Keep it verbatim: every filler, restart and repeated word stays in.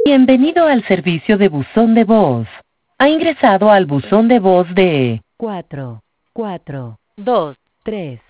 Bienvenido al servicio de buzón de voz. Ha ingresado al buzón de voz de cuatro, cuatro, dos, tres.